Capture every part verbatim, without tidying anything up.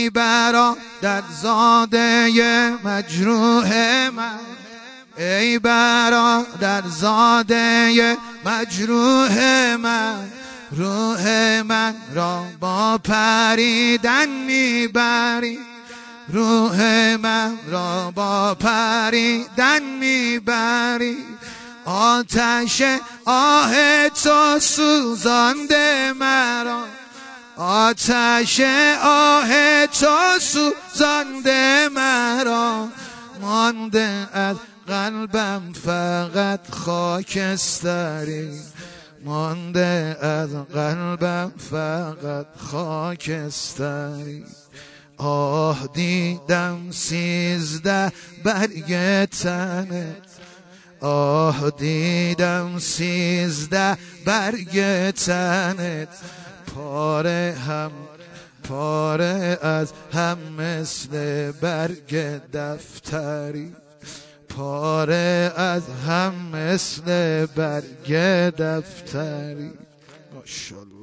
ای برادر زاده مجروح من، ای برادر زاده مجروح من، روح من را با پریدن میبری، روح من را با پریدن میبری. آتش آه تو سوزانده مرا، آتش آه تو سوزانده مرا. مانده از قلبم فقط خاکستری، مانده از قلبم فقط خاکستری. آه دیدم سیزده برگ تنت، آه دیدم سیزده برگ تنت. پاره هم پاره از هم مثل برگ دفتری، پاره از هم مثل برگ دفتری. ماشاءالله.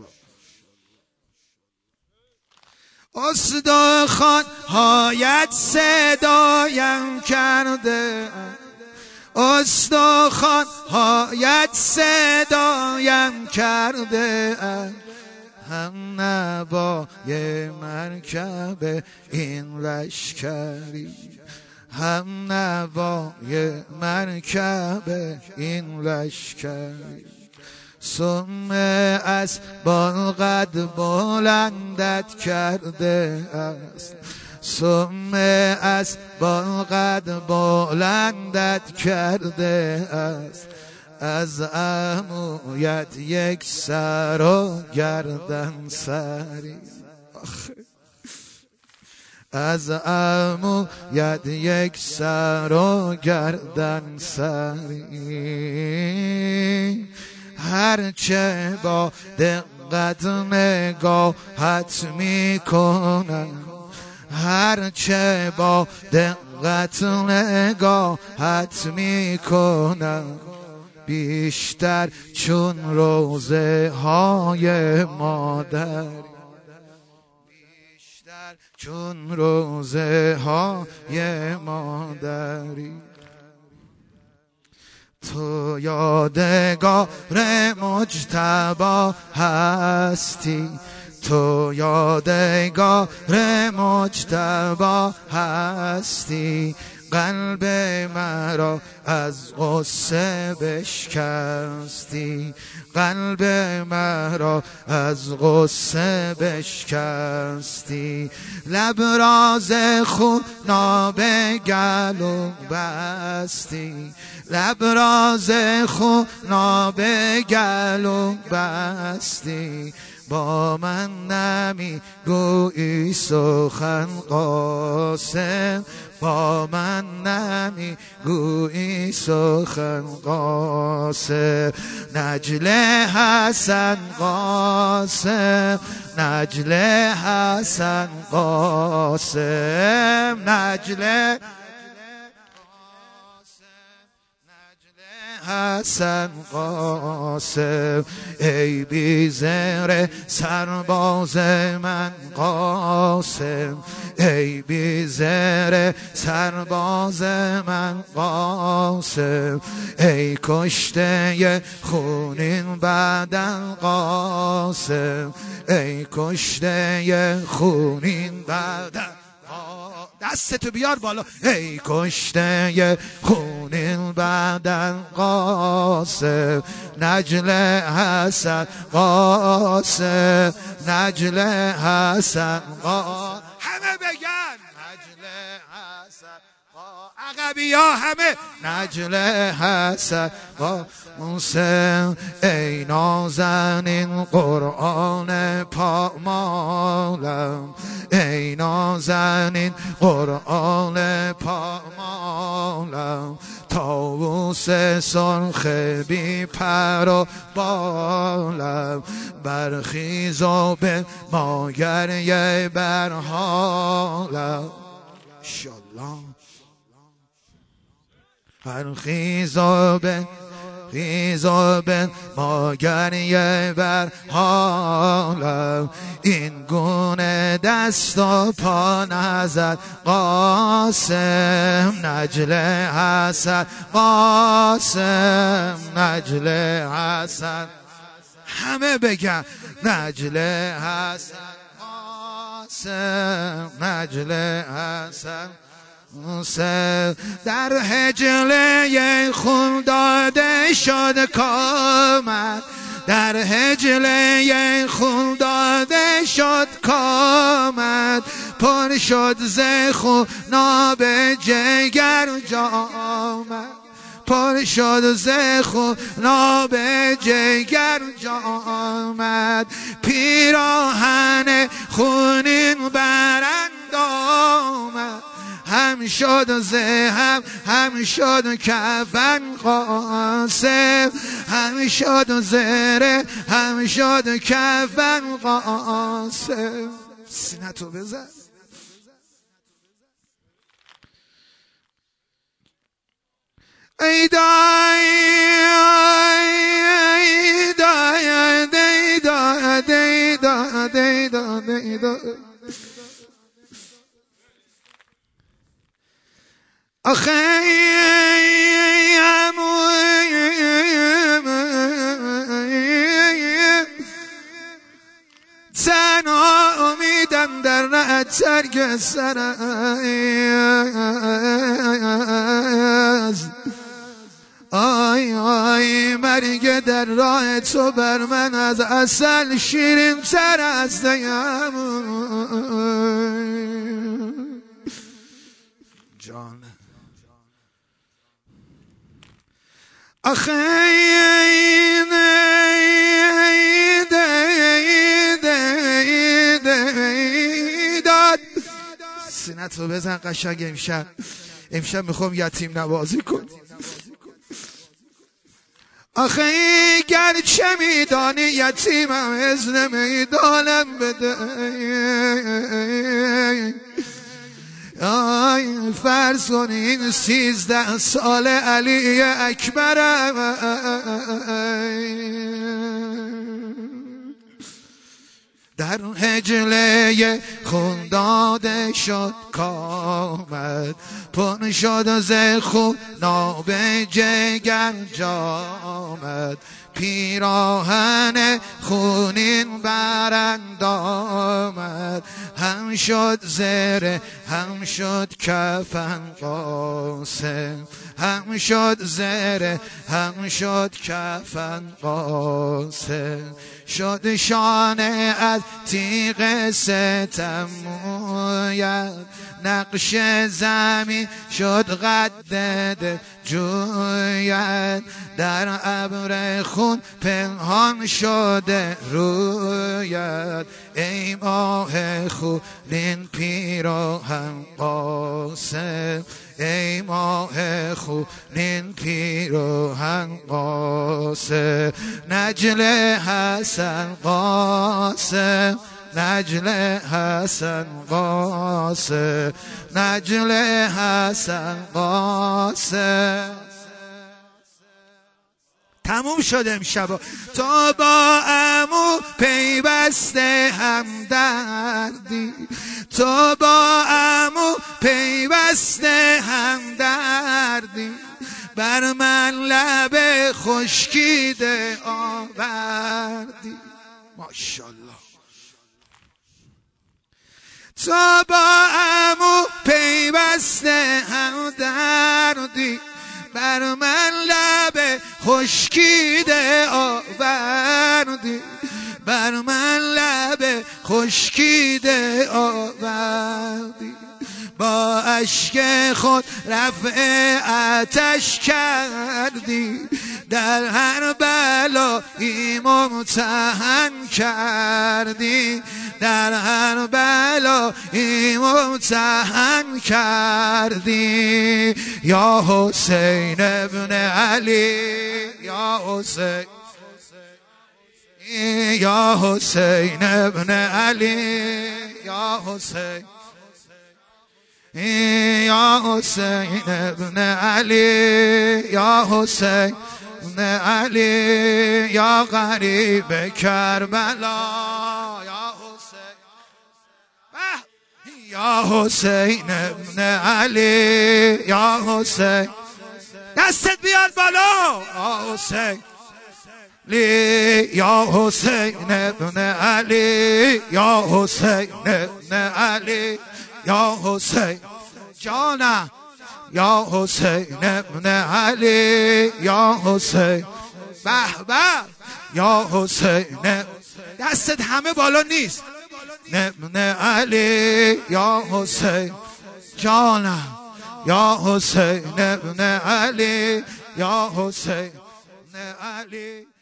استخوان هایت صدایم کرده، استخوان هایت صدایم کرده، هم نوای مرکب این لشکری، هم نوای مرکب این لشکری. سم اسبان قد بلندت کرده است، سم اسبان قد بلندت کرده است. از عمویت یک سر و گردن سری، از عمویت یک سر و گردن سری. هرچه با دقت نگاهت میکنم، هرچه با دقت نگاهت میکنم، بیشتر چون روزه های مادر، بیشتر چون روزه های مادری. تو یادگار مجتبی هستی، تو یادگار مجتبی هستی. قلب مرا از غصه بشکستی، قلب مرا از غصه بشکستی. لب راز خوناب گلو بستی، لب راز خوناب گلو بستی. با من نمی گویی سخن قاسم، با من نمی گویی سخن قاسم. نجل حسن قاسم، نجل حسن قاسم، نجل حسن قاسم. ای بی زر سرباز من قاسم، ای بی زر سرباز من قاسم. ای کشته خونین بدن قاسم، ای کشته خونین بدن. دستتو بیار بالا. ای کشته خونین بدن قاسم، نجل حسن قاسم، نجل حسن قاسم. همه بگن نجل حسن عقبی ها همه. نجل حسن قاسم. ای نازنین قرآن پامالم، ای نازنین قرآن پامالم. طاووس سرخ بی پر و بالم، برخیز و به ما گریه بر حالم. انشالله. برخیز و به خیزو به ما گریه بر حالم. این گونه دست و پا نزد قاسم، نجل حسن قاسم، نجل حسن. همه بگن نجل حسن قاسم، نجل حسن قاسم. در هجله خون داده شد کامت، در هجله خون داده شد کامت. پر شد ز خوناب جگر جامت، پر شد ز خوناب جگر جامت. پیراهن خونین برند آمد، هم شد زهم هم شد کفن قاسم، هم شد زره هم شد کفن قاسم. سینتو بزن. ای دای ای دای ای دای ای دای ای دای ای دای. آخه تنها امیدم در نه ترک سر است. آی آی مرگ در راه تو بر من از عسل شیرین تر است. جان آخه این داد. سینت رو بزن قشنگ. امشب امشب میخوام یتیم نوازی کن. آخه گرچه میدانی یتیمم اذن میدانم بده. آی فرض کن این سیزده سال علی اکبرم، در هجله خون داده شد کامت. پر شد ز خوناب جگر جامت. پیراهن خونین برند آمد، هم شد زره هم شد کفن قاسم، هم شد زره هم شد کفن قاسم. شد شانه از تیغ ستم موید، نقش زمین شد قد جوید. در ابر خون پنهان شده روید، ای ماه خونین پیراهن قاسم، ای ماه خونین پیراهن قاسم. نجل حسن قاسم، نجل حسن قاسم، نجل حسن قاسم. تموم شد امشب. تو با عمو پیوسته همدردی، تو با عمو پیوسته همدردی. بر من لب خشکیده آوردی. ماشاءالله. تو با عمو پیوسته همدردی، بر من لب خشکیده آوردی، بر من لب خشکیده آوردی. با اشک خود رفع آتش کردی، در هر بلایی ممتحن کردی، در هر بلایی ممتحن کردی. یا حسین ابن علی، یا حسین، یا حسین ابن علی، یا حسین، یا حسین ابن علی، یا حسین ابن علی یا غریب کربلا یا حسین یا حسین ابن علی یا حسین دستت بیاد بالا یا حسین لی یا حسین ابن علی یا حسین ابن علی یا حسین جانم یا حسین ابن علی یا حسین به به یا حسین دستت همه بالا نیست ابن علی یا حسین جانم یا حسین ابن علی یا حسین ابن علی